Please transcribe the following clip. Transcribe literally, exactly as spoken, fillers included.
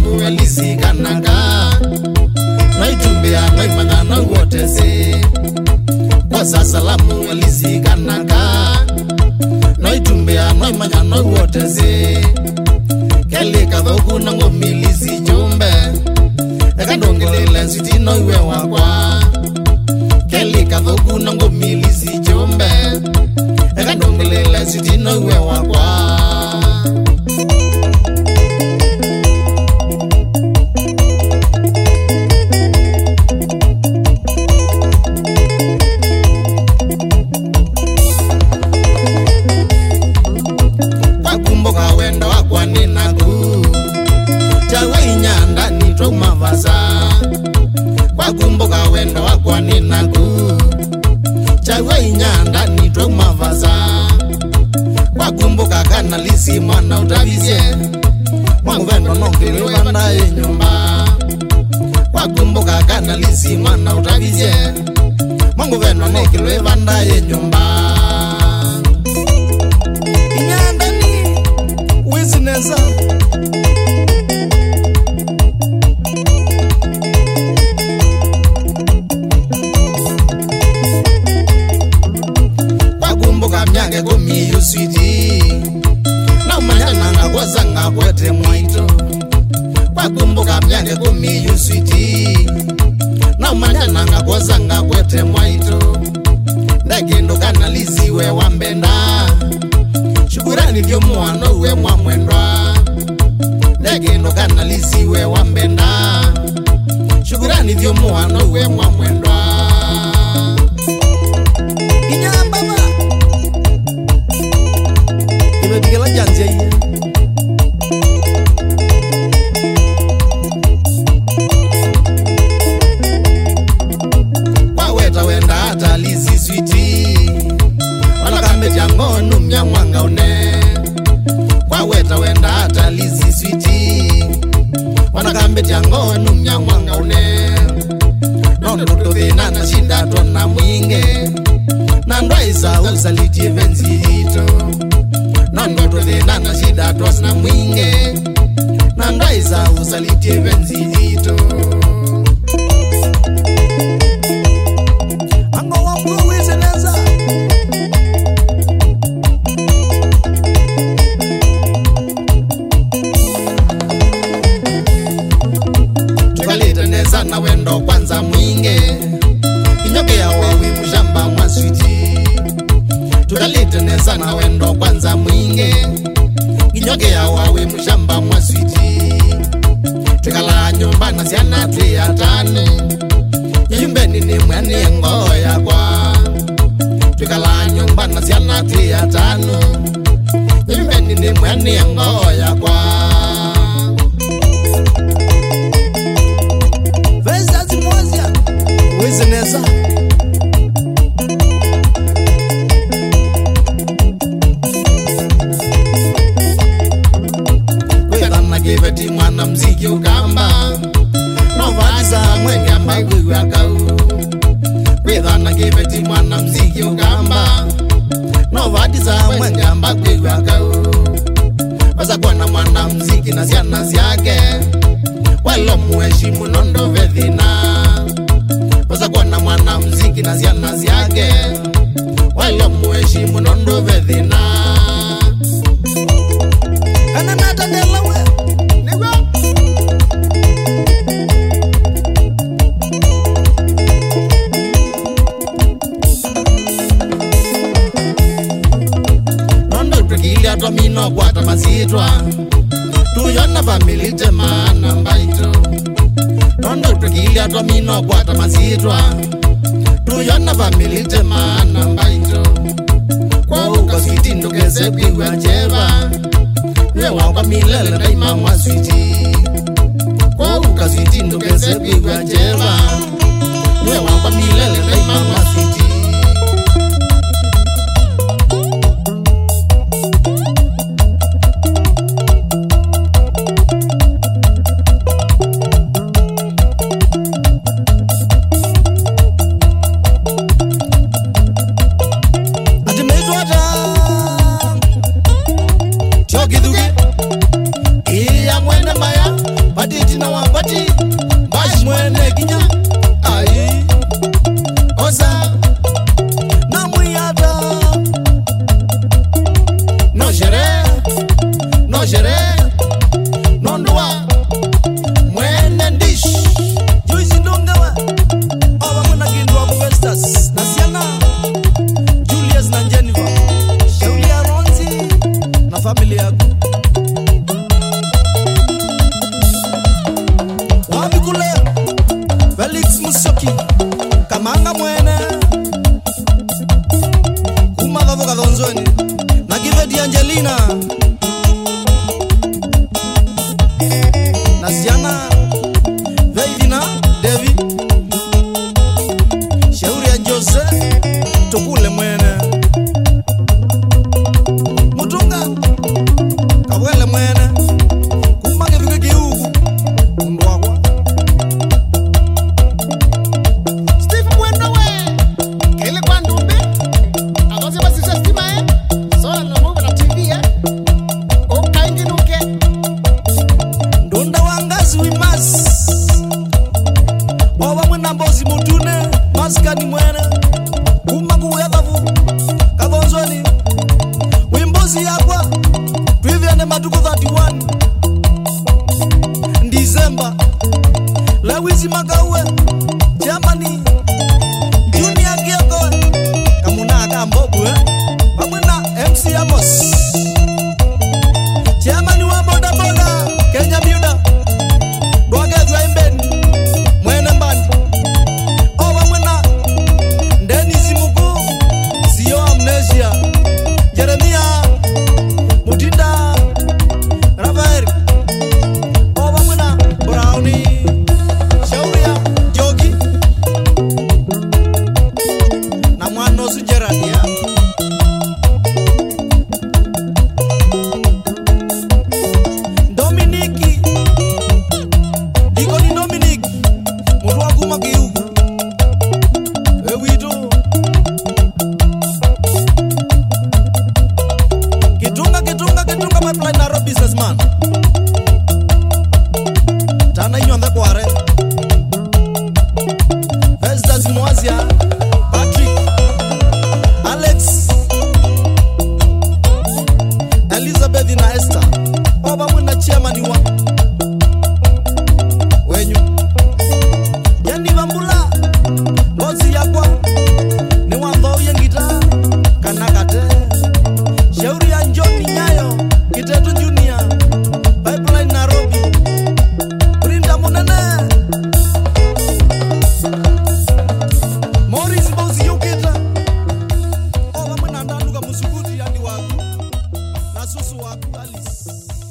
salamu elisi kananga naitumbea naimanya na wotese Kwasa salamu elisi kananga naitumbea naimanya na wotese Kele kathoku na ngomilisi jumbe Eka ndongelele siti no iwe wakwa Kele kathoku na ngomilisi jumbe Eka ndongelele siti no iwe wakwa Kumbuka wendo wakwa ninaku Chagwa inyanda nitwa mavaza Wakumbuka kana lisi mwana utavizie Mwangu vendo nongelewe bandaye nyumba Wakumbuka kana lisi mwana utavizie Mwangu vendo nongelewe bandaye nyumba Inyanda ni wizineza Myange kumi yuswiti Na umanyana nga kwa zanga kwete mwaito Wakumbuka myange kumi yuswiti Na umanyana nga kwa zanga kwete mwaito Ndekendo kanaliziwe wambenda Shukurani vyo muano uwe mwamwendwa Ndekendo kanaliziwe wambenda Shukurani vyo muano uwe mwamwendwa Inyambaba Ibegela janze ye Waweta wenda hata lisi switi Wanakambe jango numya mwanga une Waweta wenda hata lisi switi Wanakambe jango numya mwanga une Nondo tutovina na shinda tona mwinge Nandwa isa usalitie venzito Nando tutovina na shida tona mwinge Nandwa isa usalitie venzito Ango wangu wizeneza Tukalita neza na wendo kwanza mwinge Inyoke ya wawi mshamba mwaswiti Tukalita neza na wendo kwanza mwinge Inyoke ya wawi mshamba mwaswiti Tukala nyumba na siana tuya tani Yimbe nini mwani ngoya kwa Tukala nyumba na siana tuya tani Yimbe nini mwani ngoya kwa Veza zimozia Wizeneza Kwedana giveti mwana mziki ukamba Novadiza mwengamba kwiwa kau Kwedana giveti mwana mziki ukamba Novadiza mwengamba kwiwa kau Wasa kuwana mwana mziki na siana siake Walo muheshimu nondo vedhina Wasa kuwana mwana mziki na siana siake Walo muheshimu nondo vedhina Kana nata nelawe Niwa Nondo tukilia tomino kwa tamasitwa Tuyona family temana mbaito Nondo tukilia tomino kwa tamasitwa Tuyona family temana mbaito Kwa uka switi ndukeze kwiwa jeva Nwe wangwa milele daima mwa switi Kwa uka switi ndukeze kwiwa jeva Nwe wangwa milele daima mwa switi Pati wabati na wabati bash mwene kinya ai oza na muyata no jere no jere no ndwa mwene ndish Joyce Ndongawa oba muna kindwa ku Vestas na Siana Julius na Jennifer Shauli ya Ronzi na familia yako wapi kule Felix Musoki Kamanga mwene Kumadhavo kadhonzweni na Givedi Angelina na Siana Veidina David Shauri ya Jose Tukule mwene Mutunga Kawele mwene Kumage vike kiugu Undwakwa Steve Mwendo we kele kwa ndumbe akoze basise stima eh sola na move na T V eh okaingi nuke Ndonda wangazi wimas Oba mwena mbozi mutune Maskani mwene Kumagu uyathavu Kadhonzweni Wimbozi yakwa Tuiviane matuko thirty-one December Lewisi Makawe Germany Junior Giego Kamuna Akambobu eh Pamwena M C Amos Germany wa boda boda Kenya Buda Dwagethwa imbeni Mwene mbani Oba mwena Dennis Mugu Sio Amnesia Jeremia Mutinda Rafael Oba mwena Brownie Shauria Jogi na mwano Sujerania Dominiki Dikoni Dominiki Mutu wa kuma kiugu Ewito Kitunga kitunga kitunga pipeline Naro businessman Tana inyonde kware Vestas Mwazia Patrick Alex Elizabeth na Esther Oba mwena chairman wa Wenyu Yani Vambula Bozi yakwa Ni wandho yengita Kanakate Shauri ya Njoni Nyayo Kitetu Junior Pipeline Nairobi Prinda Munene Morris Bozi Yukita Oba mwena ndanuka musukuti yani waku Na susu waku Alice